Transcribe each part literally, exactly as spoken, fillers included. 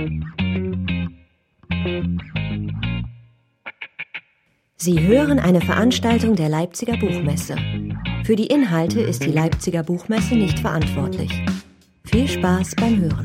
Sie hören eine Veranstaltung der Leipziger Buchmesse. Für die Inhalte ist die Leipziger Buchmesse nicht verantwortlich. Viel Spaß beim Hören.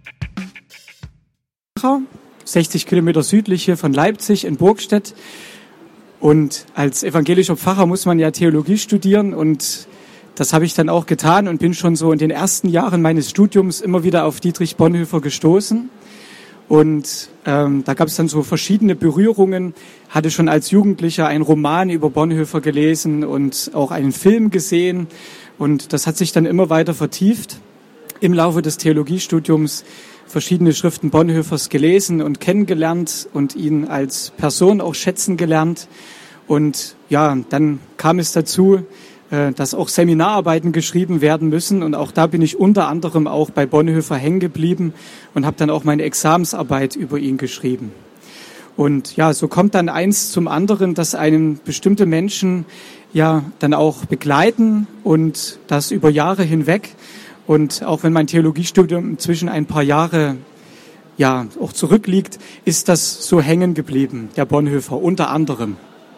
sechzig Kilometer südlich hier von Leipzig in Burgstedt. Und als evangelischer Pfarrer muss man ja Theologie studieren und das habe ich dann auch getan und bin schon so in den ersten Jahren meines Studiums immer wieder auf Dietrich Bonhoeffer gestoßen. Und ähm, da gab es dann so verschiedene Berührungen, hatte schon als Jugendlicher einen Roman über Bonhoeffer gelesen und auch einen Film gesehen. Und das hat sich dann immer weiter vertieft. Im Laufe des Theologiestudiums verschiedene Schriften Bonhoeffers gelesen und kennengelernt und ihn als Person auch schätzen gelernt. Und ja, dann kam es dazu, dass auch Seminararbeiten geschrieben werden müssen. Und auch da bin ich unter anderem auch bei Bonhoeffer hängen geblieben und habe dann auch meine Examensarbeit über ihn geschrieben. Und ja, so kommt dann eins zum anderen, dass einen bestimmte Menschen ja dann auch begleiten und das über Jahre hinweg. Und auch wenn mein Theologiestudium inzwischen ein paar Jahre ja auch zurückliegt, ist das so hängen geblieben, der Bonhoeffer unter anderem.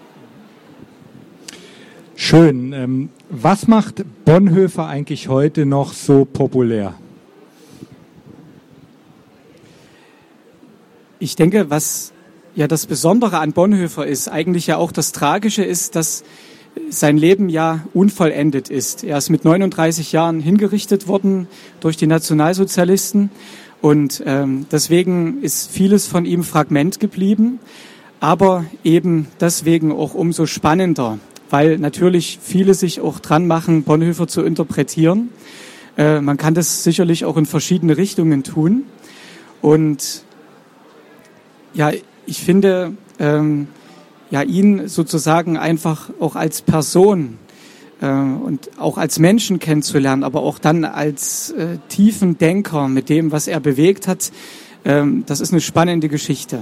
Schön. Ähm, was macht Bonhoeffer eigentlich heute noch so populär? Ich denke, was ja das Besondere an Bonhoeffer ist, eigentlich ja auch das Tragische ist, dass sein Leben ja unvollendet ist. Er ist mit neununddreißig Jahren hingerichtet worden durch die Nationalsozialisten und ähm, deswegen ist vieles von ihm Fragment geblieben, aber eben deswegen auch umso spannender, weil natürlich viele sich auch dran machen, Bonhoeffer zu interpretieren. Äh, man kann das sicherlich auch in verschiedene Richtungen tun. Und ja, ich finde, ähm, ja, ihn sozusagen einfach auch als Person äh, und auch als Menschen kennenzulernen, aber auch dann als äh, tiefen Denker mit dem, was er bewegt hat, äh, das ist eine spannende Geschichte.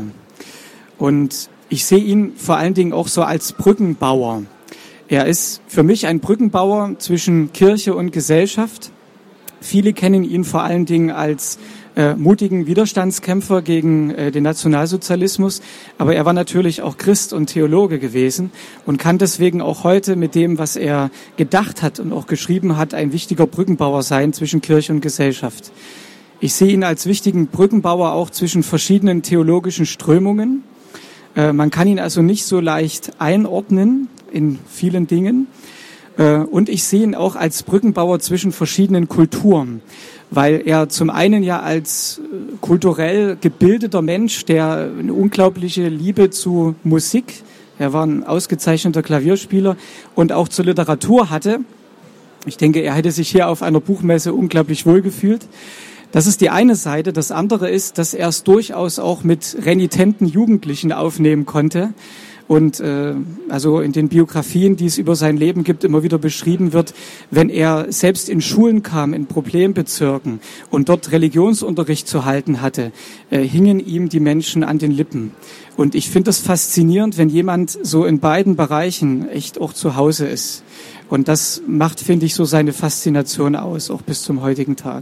Und ich sehe ihn vor allen Dingen auch so als Brückenbauer. Er ist für mich ein Brückenbauer zwischen Kirche und Gesellschaft. Viele kennen ihn vor allen Dingen als äh, mutigen Widerstandskämpfer gegen äh, den Nationalsozialismus. Aber er war natürlich auch Christ und Theologe gewesen und kann deswegen auch heute mit dem, was er gedacht hat und auch geschrieben hat, ein wichtiger Brückenbauer sein zwischen Kirche und Gesellschaft. Ich sehe ihn als wichtigen Brückenbauer auch zwischen verschiedenen theologischen Strömungen. Äh, man kann ihn also nicht so leicht einordnen in vielen Dingen. Und ich sehe ihn auch als Brückenbauer zwischen verschiedenen Kulturen, weil er zum einen ja als kulturell gebildeter Mensch, der eine unglaubliche Liebe zu Musik, er war ein ausgezeichneter Klavierspieler und auch zur Literatur hatte. Ich denke, er hätte sich hier auf einer Buchmesse unglaublich wohlgefühlt. Das ist die eine Seite. Das andere ist, dass er es durchaus auch mit renitenten Jugendlichen aufnehmen konnte. Und äh, also in den Biografien, die es über sein Leben gibt, immer wieder beschrieben wird, wenn er selbst in Schulen kam, in Problembezirken und dort Religionsunterricht zu halten hatte, äh, hingen ihm die Menschen an den Lippen. Und ich finde das faszinierend, wenn jemand so in beiden Bereichen echt auch zu Hause ist. Und das macht, finde ich, so seine Faszination aus, auch bis zum heutigen Tag.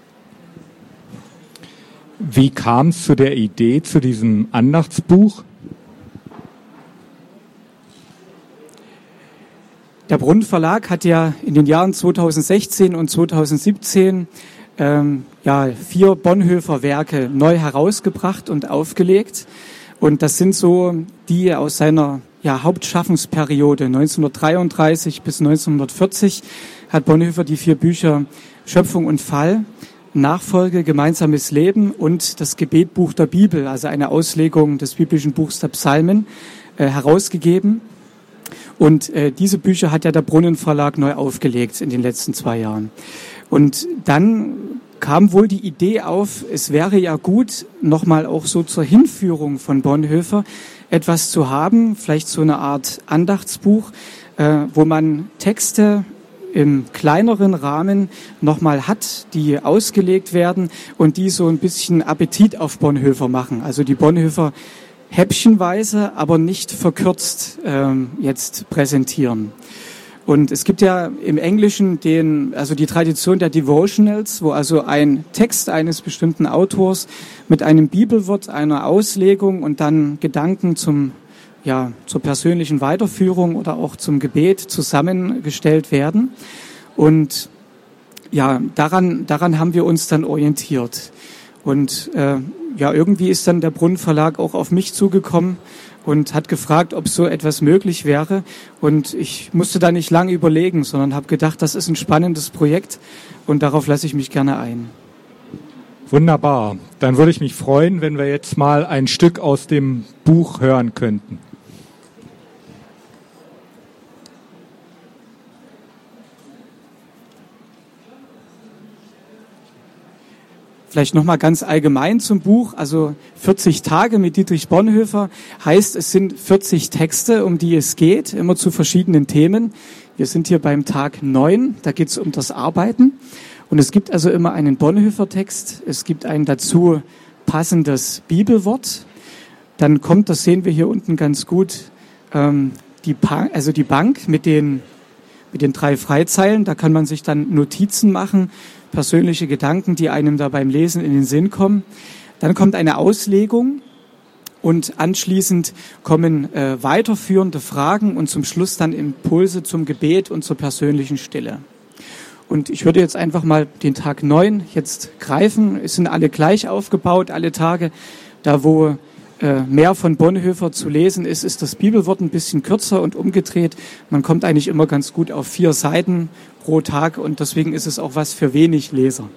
Wie kam es zu der Idee, zu diesem Andachtsbuch? Der Brunn Verlag hat ja in den Jahren zweitausendsechzehn und zweitausendsiebzehn ähm, ja, vier Bonhoeffer Werke neu herausgebracht und aufgelegt. Und das sind so die aus seiner ja, Hauptschaffensperiode neunzehnhundertdreiunddreißig bis neunzehnhundertvierzig hat Bonhoeffer die vier Bücher Schöpfung und Fall, Nachfolge, gemeinsames Leben und das Gebetbuch der Bibel, also eine Auslegung des biblischen Buchs der Psalmen, äh, herausgegeben. Und äh, diese Bücher hat ja der Brunnen Verlag neu aufgelegt in den letzten zwei Jahren. Und dann kam wohl die Idee auf, es wäre ja gut, nochmal auch so zur Hinführung von Bonhoeffer etwas zu haben, vielleicht so eine Art Andachtsbuch, äh, wo man Texte im kleineren Rahmen nochmal hat, die ausgelegt werden und die so ein bisschen Appetit auf Bonhoeffer machen. Also die Bonhoeffer häppchenweise, aber nicht verkürzt ähm, jetzt präsentieren. Und es gibt ja im Englischen den, also die Tradition der Devotionals, wo also ein Text eines bestimmten Autors mit einem Bibelwort, einer Auslegung und dann Gedanken zum, ja, zur persönlichen Weiterführung oder auch zum Gebet zusammengestellt werden. Und ja, daran, daran haben wir uns dann orientiert. Und äh, ja, irgendwie ist dann der Brunn Verlag auch auf mich zugekommen und hat gefragt, ob so etwas möglich wäre. Und ich musste da nicht lange überlegen, sondern habe gedacht, das ist ein spannendes Projekt und darauf lasse ich mich gerne ein. Wunderbar. Dann würde ich mich freuen, wenn wir jetzt mal ein Stück aus dem Buch hören könnten. Vielleicht nochmal ganz allgemein zum Buch. Also vierzig Tage mit Dietrich Bonhoeffer heißt, es sind vierzig Texte, um die es geht, immer zu verschiedenen Themen. Wir sind hier beim Tag neun, da geht es um das Arbeiten. Und es gibt also immer einen Bonhoeffer-Text, es gibt ein dazu passendes Bibelwort. Dann kommt, das sehen wir hier unten ganz gut, ähm, die, pa- also die Bank mit den, mit den drei Freizeilen. Da kann man sich dann Notizen machen, persönliche Gedanken, die einem da beim Lesen in den Sinn kommen. Dann kommt eine Auslegung und anschließend kommen äh, weiterführende Fragen und zum Schluss dann Impulse zum Gebet und zur persönlichen Stille. Und ich würde jetzt einfach mal den Tag neun jetzt greifen. Es sind alle gleich aufgebaut, alle Tage. Da, wo äh, mehr von Bonhoeffer zu lesen ist, ist das Bibelwort ein bisschen kürzer und umgedreht. Man kommt eigentlich immer ganz gut auf vier Seiten pro Tag und deswegen ist es auch was für wenig Leser.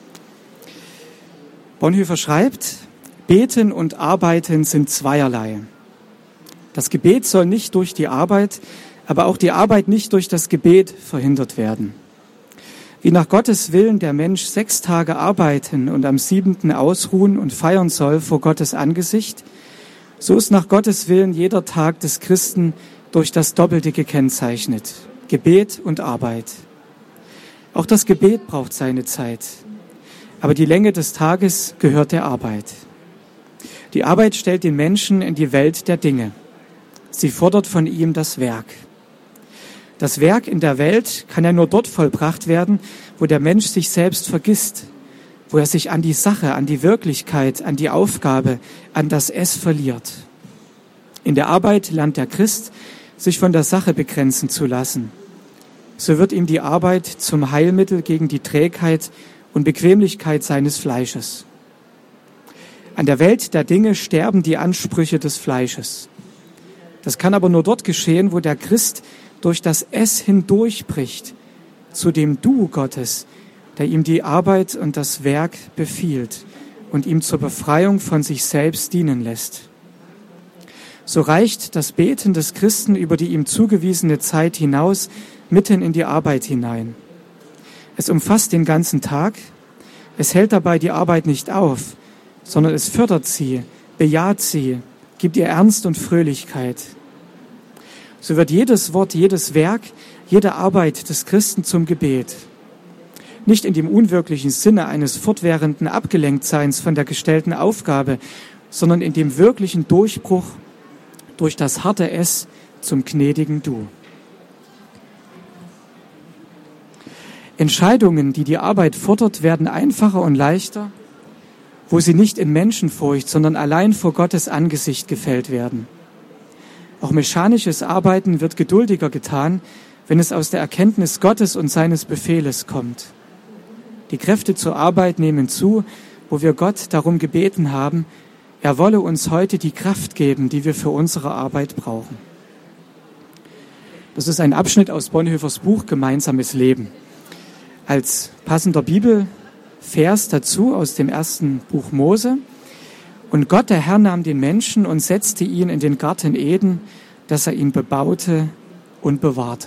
Bonhoeffer schreibt, Beten und Arbeiten sind zweierlei. Das Gebet soll nicht durch die Arbeit, aber auch die Arbeit nicht durch das Gebet verhindert werden. Wie nach Gottes Willen der Mensch sechs Tage arbeiten und am siebenten ausruhen und feiern soll vor Gottes Angesicht, so ist nach Gottes Willen jeder Tag des Christen durch das Doppelte gekennzeichnet, Gebet und Arbeit. Auch das Gebet braucht seine Zeit, aber die Länge des Tages gehört der Arbeit. Die Arbeit stellt den Menschen in die Welt der Dinge. Sie fordert von ihm das Werk. Das Werk in der Welt kann ja nur dort vollbracht werden, wo der Mensch sich selbst vergisst, wo er sich an die Sache, an die Wirklichkeit, an die Aufgabe, an das Es verliert. In der Arbeit lernt der Christ, sich von der Sache begrenzen zu lassen. So wird ihm die Arbeit zum Heilmittel gegen die Trägheit und Bequemlichkeit seines Fleisches. An der Welt der Dinge sterben die Ansprüche des Fleisches. Das kann aber nur dort geschehen, wo der Christ durch das Es hindurchbricht, zu dem Du Gottes, der ihm die Arbeit und das Werk befiehlt und ihm zur Befreiung von sich selbst dienen lässt. So reicht das Beten des Christen über die ihm zugewiesene Zeit hinaus mitten in die Arbeit hinein. Es umfasst den ganzen Tag, es hält dabei die Arbeit nicht auf, sondern es fördert sie, bejaht sie, gibt ihr Ernst und Fröhlichkeit. So wird jedes Wort, jedes Werk, jede Arbeit des Christen zum Gebet. Nicht in dem unwirklichen Sinne eines fortwährenden Abgelenktseins von der gestellten Aufgabe, sondern in dem wirklichen Durchbruch durch das harte Es zum gnädigen Du. Entscheidungen, die die Arbeit fordert, werden einfacher und leichter, wo sie nicht in Menschenfurcht, sondern allein vor Gottes Angesicht gefällt werden. Auch mechanisches Arbeiten wird geduldiger getan, wenn es aus der Erkenntnis Gottes und seines Befehles kommt. Die Kräfte zur Arbeit nehmen zu, wo wir Gott darum gebeten haben, er wolle uns heute die Kraft geben, die wir für unsere Arbeit brauchen. Das ist ein Abschnitt aus Bonhoeffers Buch Gemeinsames Leben. Als passender Bibelvers dazu aus dem ersten Buch Mose. Und Gott, der Herr, nahm den Menschen und setzte ihn in den Garten Eden, dass er ihn bebaute und bewahrte.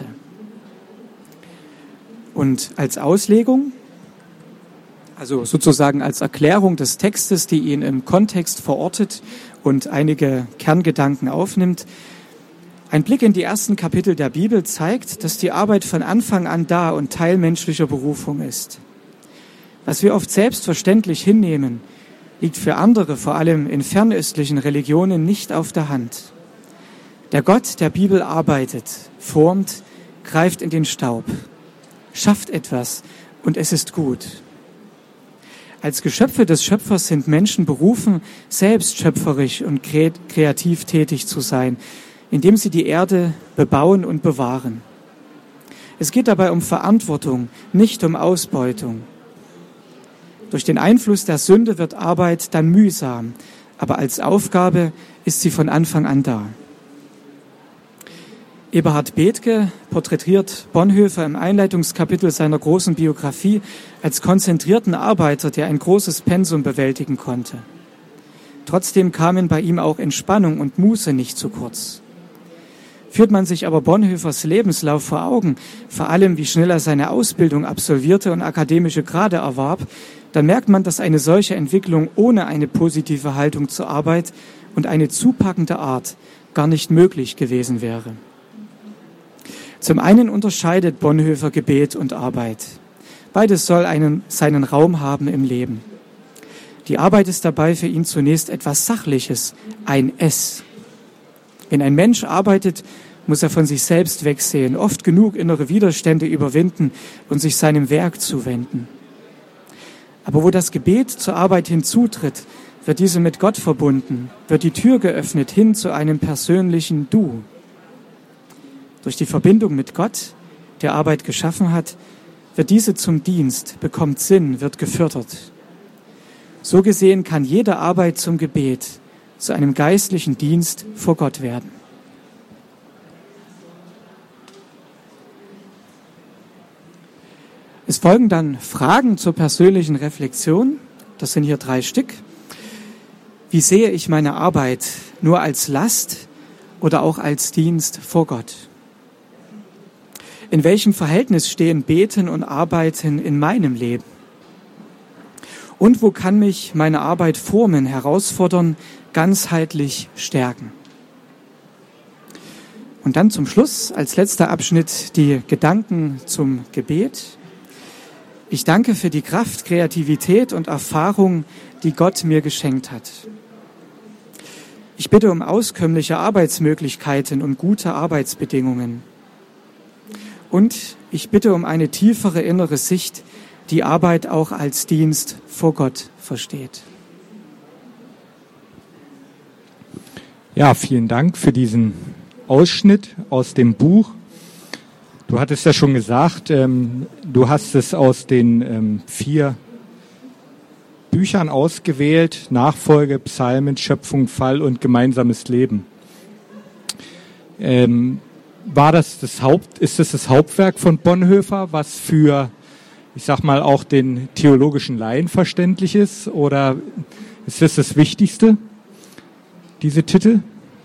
Und als Auslegung, also sozusagen als Erklärung des Textes, die ihn im Kontext verortet und einige Kerngedanken aufnimmt, ein Blick in die ersten Kapitel der Bibel zeigt, dass die Arbeit von Anfang an da und Teil menschlicher Berufung ist. Was wir oft selbstverständlich hinnehmen, liegt für andere, vor allem in fernöstlichen Religionen, nicht auf der Hand. Der Gott der Bibel arbeitet, formt, greift in den Staub, schafft etwas und es ist gut. Als Geschöpfe des Schöpfers sind Menschen berufen, selbst schöpferisch und kreativ tätig zu sein, indem sie die Erde bebauen und bewahren. Es geht dabei um Verantwortung, nicht um Ausbeutung. Durch den Einfluss der Sünde wird Arbeit dann mühsam, aber als Aufgabe ist sie von Anfang an da. Eberhard Bethge porträtiert Bonhoeffer im Einleitungskapitel seiner großen Biografie als konzentrierten Arbeiter, der ein großes Pensum bewältigen konnte. Trotzdem kamen bei ihm auch Entspannung und Muße nicht zu kurz. Führt man sich aber Bonhoeffers Lebenslauf vor Augen, vor allem wie schnell er seine Ausbildung absolvierte und akademische Grade erwarb, dann merkt man, dass eine solche Entwicklung ohne eine positive Haltung zur Arbeit und eine zupackende Art gar nicht möglich gewesen wäre. Zum einen unterscheidet Bonhoeffer Gebet und Arbeit. Beides soll einen, seinen Raum haben im Leben. Die Arbeit ist dabei für ihn zunächst etwas Sachliches, ein Es. Wenn ein Mensch arbeitet, muss er von sich selbst wegsehen, oft genug innere Widerstände überwinden und sich seinem Werk zuwenden. Aber wo das Gebet zur Arbeit hinzutritt, wird diese mit Gott verbunden, wird die Tür geöffnet hin zu einem persönlichen Du. Durch die Verbindung mit Gott, der Arbeit geschaffen hat, wird diese zum Dienst, bekommt Sinn, wird gefördert. So gesehen kann jede Arbeit zum Gebet zu einem geistlichen Dienst vor Gott werden. Es folgen dann Fragen zur persönlichen Reflexion. Das sind hier drei Stück. Wie sehe ich meine Arbeit? Nur als Last oder auch als Dienst vor Gott? In welchem Verhältnis stehen Beten und Arbeiten in meinem Leben? Und wo kann mich meine Arbeit formen, herausfordern, ganzheitlich stärken? Und dann zum Schluss, als letzter Abschnitt, die Gedanken zum Gebet. Ich danke für die Kraft, Kreativität und Erfahrung, die Gott mir geschenkt hat. Ich bitte um auskömmliche Arbeitsmöglichkeiten und gute Arbeitsbedingungen. Und ich bitte um eine tiefere innere Sicht, die Arbeit auch als Dienst vor Gott versteht. Ja, vielen Dank für diesen Ausschnitt aus dem Buch. Du hattest ja schon gesagt, ähm, du hast es aus den ähm, vier Büchern ausgewählt: Nachfolge, Psalmen, Schöpfung, Fall und gemeinsames Leben. Ähm, war das das Haupt, ist das das Hauptwerk von Bonhoeffer, was für, ich sag mal, auch den theologischen Laien verständlich ist? Oder ist das das Wichtigste, diese Titel?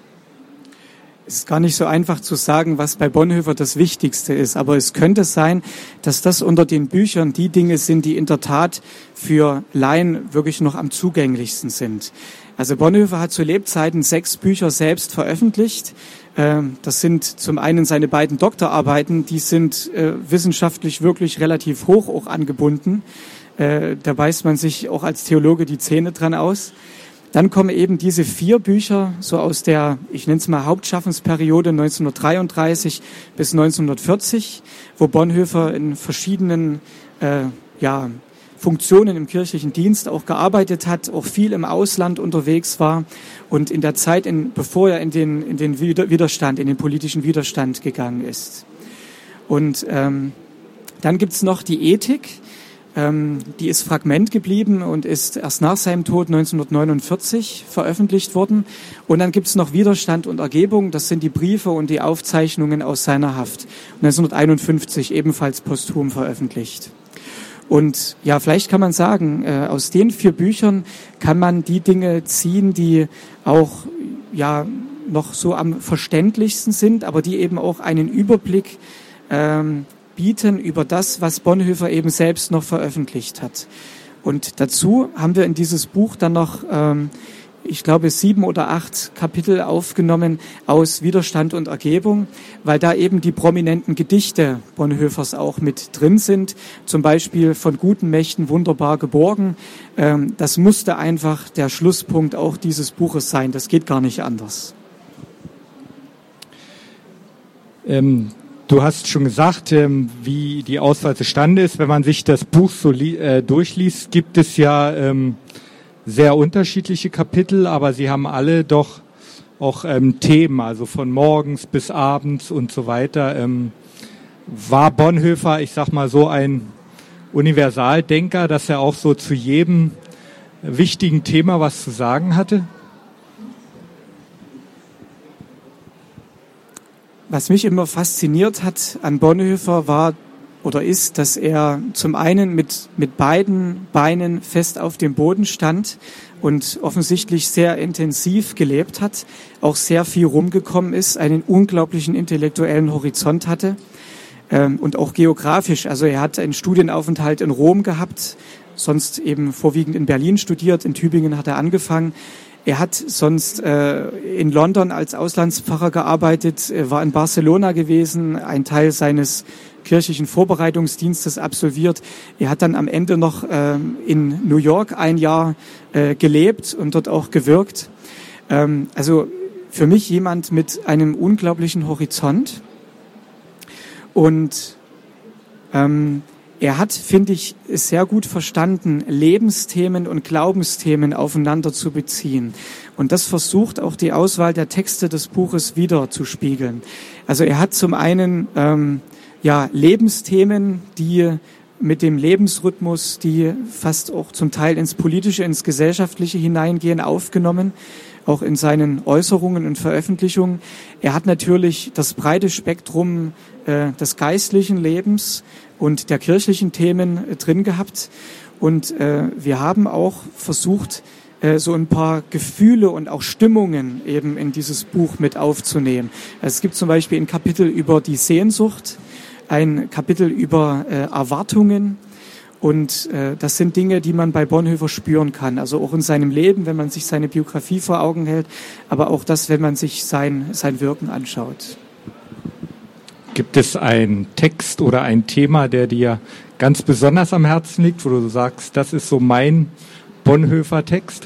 Es ist gar nicht so einfach zu sagen, was bei Bonhoeffer das Wichtigste ist. Aber es könnte sein, dass das unter den Büchern die Dinge sind, die in der Tat für Laien wirklich noch am zugänglichsten sind. Also Bonhoeffer hat zu Lebzeiten sechs Bücher selbst veröffentlicht. Das sind zum einen seine beiden Doktorarbeiten, die sind wissenschaftlich wirklich relativ hoch auch angebunden. Da beißt man sich auch als Theologe die Zähne dran aus. Dann kommen eben diese vier Bücher so aus der, ich nenne es mal Hauptschaffensperiode neunzehnhundertdreiunddreißig bis neunzehnhundertvierzig, wo Bonhoeffer in verschiedenen äh, ja, Funktionen im kirchlichen Dienst auch gearbeitet hat, auch viel im Ausland unterwegs war und in der Zeit, in, bevor er in den, in den Widerstand, in den politischen Widerstand gegangen ist. Und ähm, dann gibt's noch die Ethik. Ähm, die ist Fragment geblieben und ist erst nach seinem Tod neunzehnhundertneunundvierzig veröffentlicht worden. Und dann gibt's noch Widerstand und Ergebung. Das sind die Briefe und die Aufzeichnungen aus seiner Haft. neunzehnhunderteinundfünfzig ebenfalls posthum veröffentlicht. Und ja, vielleicht kann man sagen, äh, aus den vier Büchern kann man die Dinge ziehen, die auch ja noch so am verständlichsten sind, aber die eben auch einen Überblick ähm, bieten über das, was Bonhoeffer eben selbst noch veröffentlicht hat. Und dazu haben wir in dieses Buch dann noch, ähm, ich glaube, sieben oder acht Kapitel aufgenommen aus Widerstand und Ergebung, weil da eben die prominenten Gedichte Bonhoeffers auch mit drin sind. Zum Beispiel von guten Mächten wunderbar geborgen. Ähm, das musste einfach der Schlusspunkt auch dieses Buches sein. Das geht gar nicht anders. Ähm du hast schon gesagt, ähm, wie die Auswahl zustande ist. Wenn man sich das Buch so li- äh, durchliest, gibt es ja ähm, sehr unterschiedliche Kapitel, aber sie haben alle doch auch ähm, Themen, also von morgens bis abends und so weiter. Ähm, war Bonhoeffer, ich sag mal so, ein Universaldenker, dass er auch so zu jedem wichtigen Thema was zu sagen hatte? Was mich immer fasziniert hat an Bonhoeffer war oder ist, dass er zum einen mit, mit beiden Beinen fest auf dem Boden stand und offensichtlich sehr intensiv gelebt hat, auch sehr viel rumgekommen ist, einen unglaublichen intellektuellen Horizont hatte ähm, und auch geografisch. Also er hat einen Studienaufenthalt in Rom gehabt, sonst eben vorwiegend in Berlin studiert, in Tübingen hat er angefangen. Er hat sonst äh, in London als Auslandspfarrer gearbeitet, er war in Barcelona gewesen, ein Teil seines kirchlichen Vorbereitungsdienstes absolviert. Er hat dann am Ende noch äh, in New York ein Jahr äh, gelebt und dort auch gewirkt. Ähm, also für mich jemand mit einem unglaublichen Horizont. Und ähm, er hat, finde ich, sehr gut verstanden, Lebensthemen und Glaubensthemen aufeinander zu beziehen. Und das versucht auch die Auswahl der Texte des Buches wieder zu spiegeln. Also er hat zum einen ähm, ja Lebensthemen, die mit dem Lebensrhythmus, die fast auch zum Teil ins Politische, ins Gesellschaftliche hineingehen, aufgenommen, auch in seinen Äußerungen und Veröffentlichungen. Er hat natürlich das breite Spektrum äh, des geistlichen Lebens und der kirchlichen Themen äh, drin gehabt. Und äh, wir haben auch versucht, äh, so ein paar Gefühle und auch Stimmungen eben in dieses Buch mit aufzunehmen. Also es gibt zum Beispiel ein Kapitel über die Sehnsucht, ein Kapitel über äh, Erwartungen. Und äh, das sind Dinge, die man bei Bonhoeffer spüren kann. Also auch in seinem Leben, wenn man sich seine Biografie vor Augen hält, aber auch das, wenn man sich sein, sein Wirken anschaut. Gibt es einen Text oder ein Thema, der dir ganz besonders am Herzen liegt, wo du sagst, das ist so mein Bonhoeffer-Text?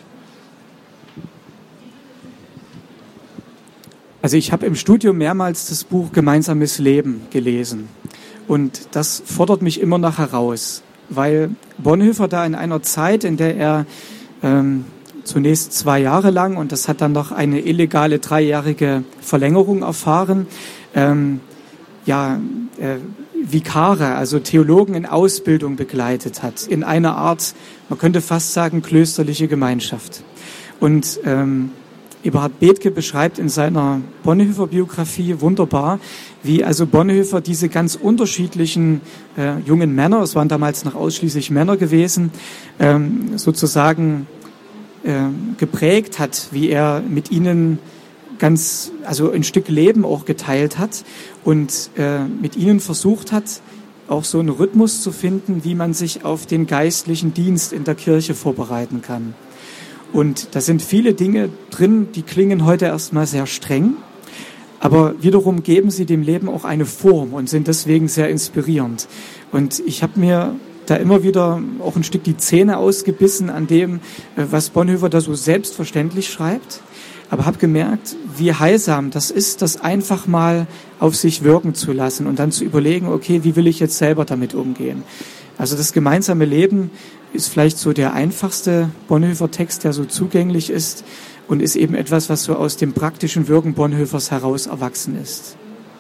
Also ich habe im Studium mehrmals das Buch Gemeinsames Leben gelesen. Und das fordert mich immer noch heraus, weil Bonhoeffer da in einer Zeit, in der er ähm, zunächst zwei Jahre lang, und das hat dann noch eine illegale dreijährige Verlängerung erfahren, ähm, ja, äh, Vikare, also Theologen in Ausbildung begleitet hat, in einer Art, man könnte fast sagen, klösterliche Gemeinschaft. Und ähm, Eberhard Bethge beschreibt in seiner Bonhoeffer-Biografie wunderbar, wie also Bonhoeffer diese ganz unterschiedlichen äh, jungen Männer, es waren damals noch ausschließlich Männer gewesen, ähm, sozusagen äh, geprägt hat, wie er mit ihnen ganz, also ein Stück Leben auch geteilt hat und äh, mit ihnen versucht hat, auch so einen Rhythmus zu finden, wie man sich auf den geistlichen Dienst in der Kirche vorbereiten kann. Und da sind viele Dinge drin, die klingen heute erstmal sehr streng, aber wiederum geben sie dem Leben auch eine Form und sind deswegen sehr inspirierend. Und ich habe mir da immer wieder auch ein Stück die Zähne ausgebissen an dem, was Bonhoeffer da so selbstverständlich schreibt, aber habe gemerkt, wie heilsam das ist, das einfach mal auf sich wirken zu lassen und dann zu überlegen, okay, wie will ich jetzt selber damit umgehen? Also das gemeinsame Leben ist vielleicht so der einfachste Bonhoeffer-Text, der so zugänglich ist und ist eben etwas, was so aus dem praktischen Wirken Bonhoeffers heraus erwachsen ist.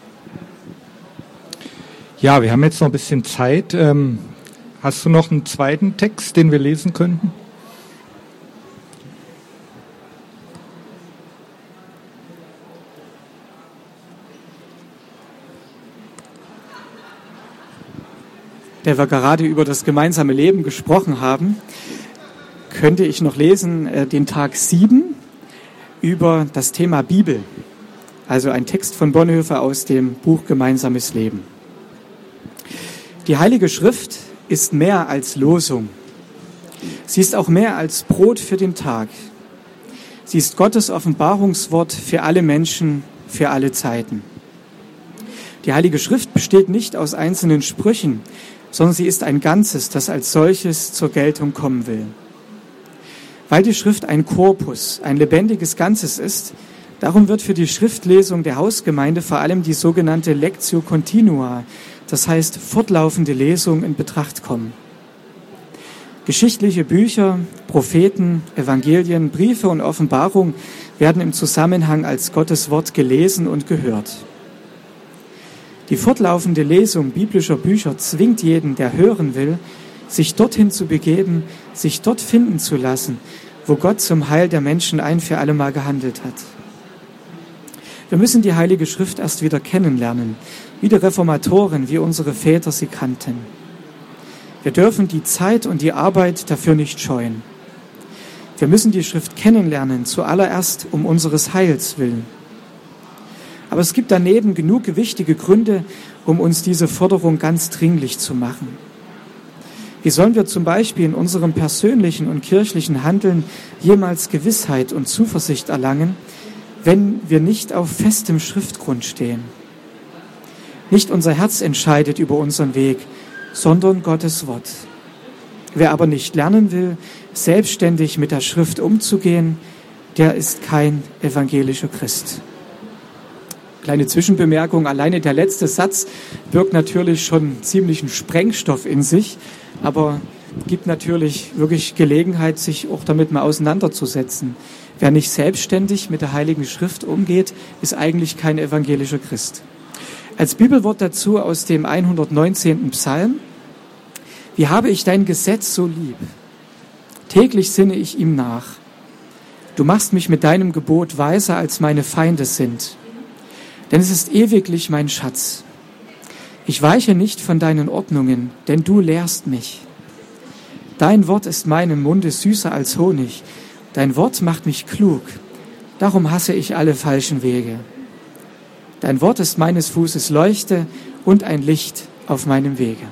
Ja, wir haben jetzt noch ein bisschen Zeit. Ähm, hast du noch einen zweiten Text, den wir lesen könnten? Der wir gerade über das gemeinsame Leben gesprochen haben, könnte ich noch lesen, äh, den Tag sieben über das Thema Bibel. Also ein Text von Bonhoeffer aus dem Buch Gemeinsames Leben. Die Heilige Schrift ist mehr als Losung. Sie ist auch mehr als Brot für den Tag. Sie ist Gottes Offenbarungswort für alle Menschen, für alle Zeiten. Die Heilige Schrift besteht nicht aus einzelnen Sprüchen, sondern sie ist ein Ganzes, das als solches zur Geltung kommen will. Weil die Schrift ein Korpus, ein lebendiges Ganzes ist, Darum wird für die Schriftlesung der Hausgemeinde vor allem die sogenannte Lectio Continua, das heißt fortlaufende Lesung, in Betracht kommen. Geschichtliche Bücher, Propheten, Evangelien, Briefe und Offenbarung werden im Zusammenhang als Gottes Wort gelesen und gehört. Die fortlaufende Lesung biblischer Bücher zwingt jeden, der hören will, sich dorthin zu begeben, sich dort finden zu lassen, wo Gott zum Heil der Menschen ein für alle Mal gehandelt hat. Wir müssen die Heilige Schrift erst wieder kennenlernen, wie die Reformatoren, wie unsere Väter sie kannten. Wir dürfen die Zeit und die Arbeit dafür nicht scheuen. Wir müssen die Schrift kennenlernen, zuallererst um unseres Heils willen. Aber es gibt daneben genug gewichtige Gründe, um uns diese Forderung ganz dringlich zu machen. Wie sollen wir zum Beispiel in unserem persönlichen und kirchlichen Handeln jemals Gewissheit und Zuversicht erlangen, wenn wir nicht auf festem Schriftgrund stehen? Nicht unser Herz entscheidet über unseren Weg, sondern Gottes Wort. Wer aber nicht lernen will, selbstständig mit der Schrift umzugehen, der ist kein evangelischer Christ. Kleine Zwischenbemerkung, alleine der letzte Satz birgt natürlich schon ziemlichen Sprengstoff in sich, aber gibt natürlich wirklich Gelegenheit, sich auch damit mal auseinanderzusetzen. Wer nicht selbstständig mit der Heiligen Schrift umgeht, ist eigentlich kein evangelischer Christ. Als Bibelwort dazu aus dem hundertneunzehnten Psalm: Wie habe ich dein Gesetz so lieb? Täglich sinne ich ihm nach. Du machst mich mit deinem Gebot weiser, als meine Feinde sind. Denn es ist ewiglich mein Schatz. Ich weiche nicht von deinen Ordnungen, denn du lehrst mich. Dein Wort ist meinem Munde süßer als Honig. Dein Wort macht mich klug. Darum hasse ich alle falschen Wege. Dein Wort ist meines Fußes Leuchte und ein Licht auf meinem Wege.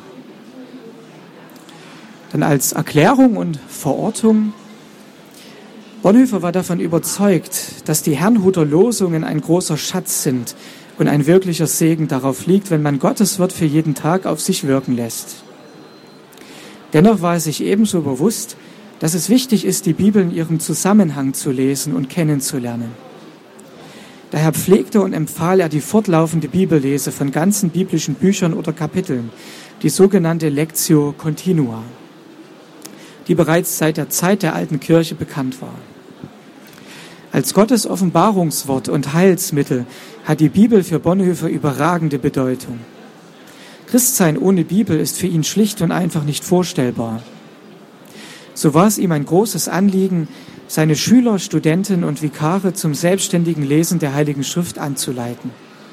Dann als Erklärung und Verortung: Bonhoeffer war davon überzeugt, dass die Herrnhuter Losungen ein großer Schatz sind und ein wirklicher Segen darauf liegt, wenn man Gottes Wort für jeden Tag auf sich wirken lässt. Dennoch war er sich ebenso bewusst, dass es wichtig ist, die Bibel in ihrem Zusammenhang zu lesen und kennenzulernen. Daher pflegte und empfahl er die fortlaufende Bibellese von ganzen biblischen Büchern oder Kapiteln, die sogenannte Lectio Continua, die bereits seit der Zeit der alten Kirche bekannt war. Als Gottes Offenbarungswort und Heilsmittel hat die Bibel für Bonhoeffer überragende Bedeutung. Christsein ohne Bibel ist für ihn schlicht und einfach nicht vorstellbar. So war es ihm ein großes Anliegen, seine Schüler, Studenten und Vikare zum selbstständigen Lesen der Heiligen Schrift anzuleiten.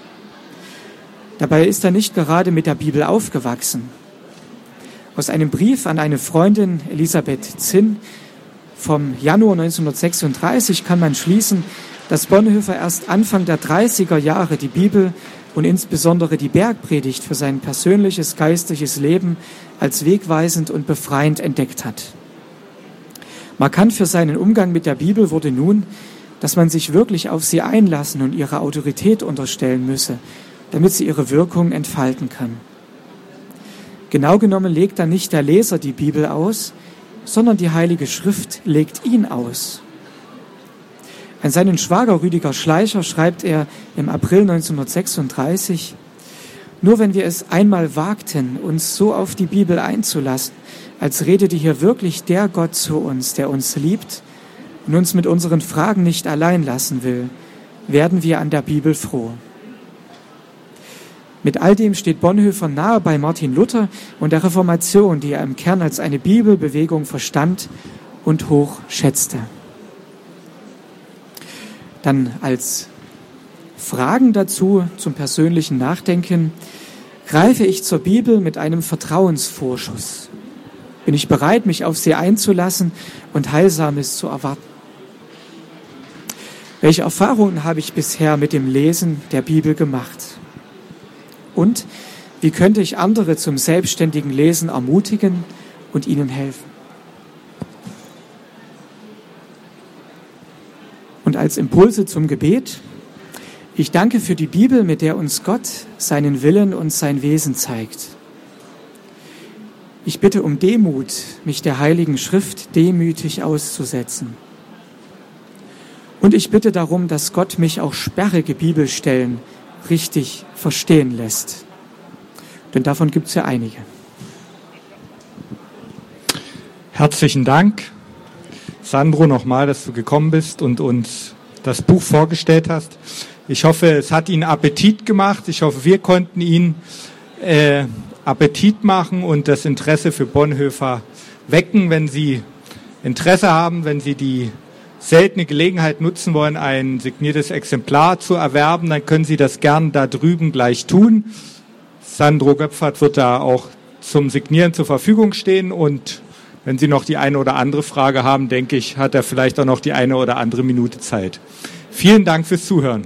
Dabei ist er nicht gerade mit der Bibel aufgewachsen. Aus einem Brief an eine Freundin, Elisabeth Zinn, vom Januar neunzehnhundertsechsunddreißig kann man schließen, dass Bonhoeffer erst Anfang der dreißiger Jahre die Bibel und insbesondere die Bergpredigt für sein persönliches geistliches Leben als wegweisend und befreiend entdeckt hat. Markant für seinen Umgang mit der Bibel wurde nun, dass man sich wirklich auf sie einlassen und ihre Autorität unterstellen müsse, damit sie ihre Wirkung entfalten kann. Genau genommen legt dann nicht der Leser die Bibel aus, sondern die Heilige Schrift legt ihn aus. An seinen Schwager Rüdiger Schleicher schreibt er im April neunzehnhundertsechsunddreißig: Nur wenn wir es einmal wagten, uns so auf die Bibel einzulassen, als redete hier wirklich der Gott zu uns, der uns liebt und uns mit unseren Fragen nicht allein lassen will, werden wir an der Bibel froh. Mit all dem steht Bonhoeffer nahe bei Martin Luther und der Reformation, die er im Kern als eine Bibelbewegung verstand und hoch schätzte. Dann als Fragen dazu zum persönlichen Nachdenken: Greife ich zur Bibel mit einem Vertrauensvorschuss? Bin ich bereit, mich auf sie einzulassen und Heilsames zu erwarten? Welche Erfahrungen habe ich bisher mit dem Lesen der Bibel gemacht? Und wie könnte ich andere zum selbstständigen Lesen ermutigen und ihnen helfen? Und als Impulse zum Gebet: Ich danke für die Bibel, mit der uns Gott seinen Willen und sein Wesen zeigt. Ich bitte um Demut, mich der Heiligen Schrift demütig auszusetzen. Und ich bitte darum, dass Gott mich auch sperrige Bibelstellen richtig verstehen lässt. Denn davon gibt es ja einige. Herzlichen Dank, Sandro, nochmal, dass du gekommen bist und uns das Buch vorgestellt hast. Ich hoffe, es hat Ihnen Appetit gemacht. Ich hoffe, wir konnten Ihnen äh, Appetit machen und das Interesse für Bonhoeffer wecken. Wenn Sie Interesse haben, wenn Sie die seltene Gelegenheit nutzen wollen, ein signiertes Exemplar zu erwerben, dann können Sie das gern da drüben gleich tun. Sandro Göpfert wird da auch zum Signieren zur Verfügung stehen und wenn Sie noch die eine oder andere Frage haben, denke ich, hat er vielleicht auch noch die eine oder andere Minute Zeit. Vielen Dank fürs Zuhören.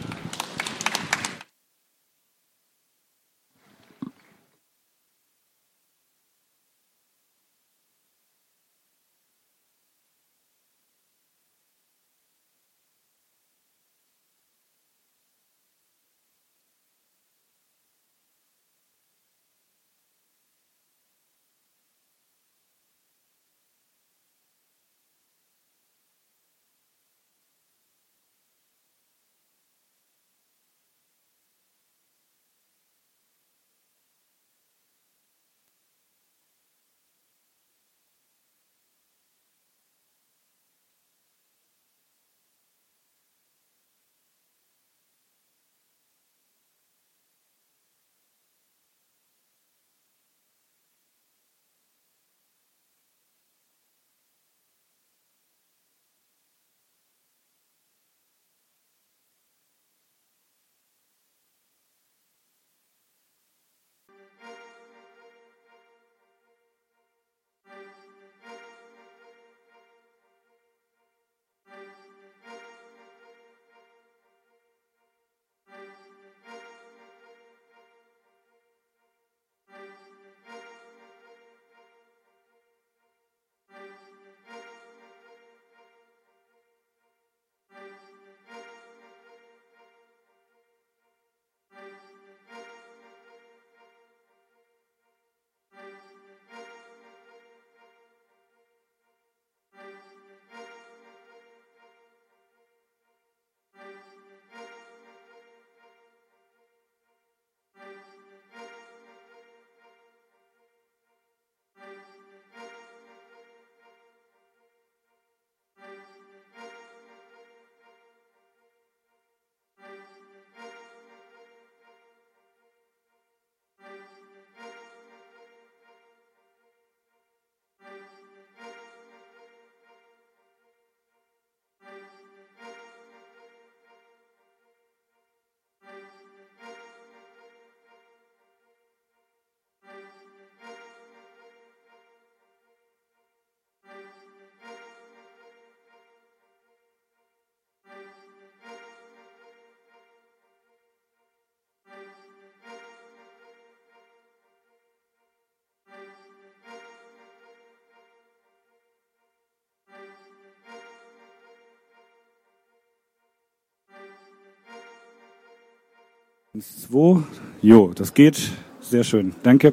Zwei. Jo, das geht. Sehr schön. Danke.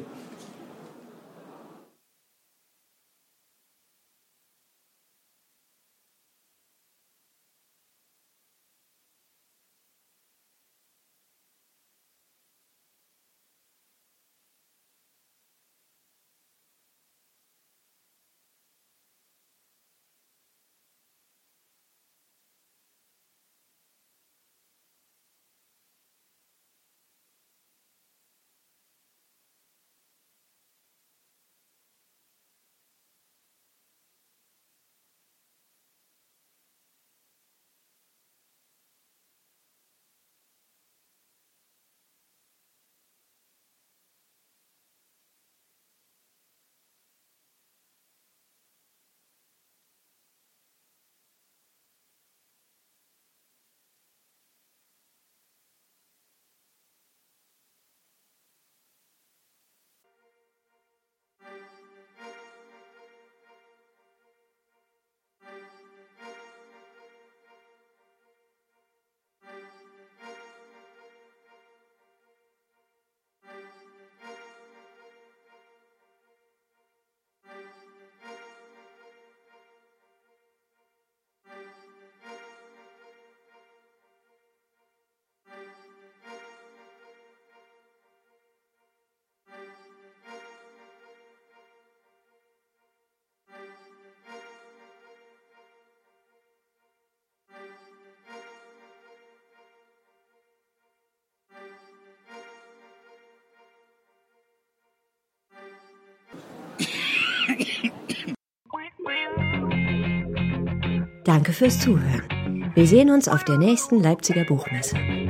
Danke fürs Zuhören. Wir sehen uns auf der nächsten Leipziger Buchmesse.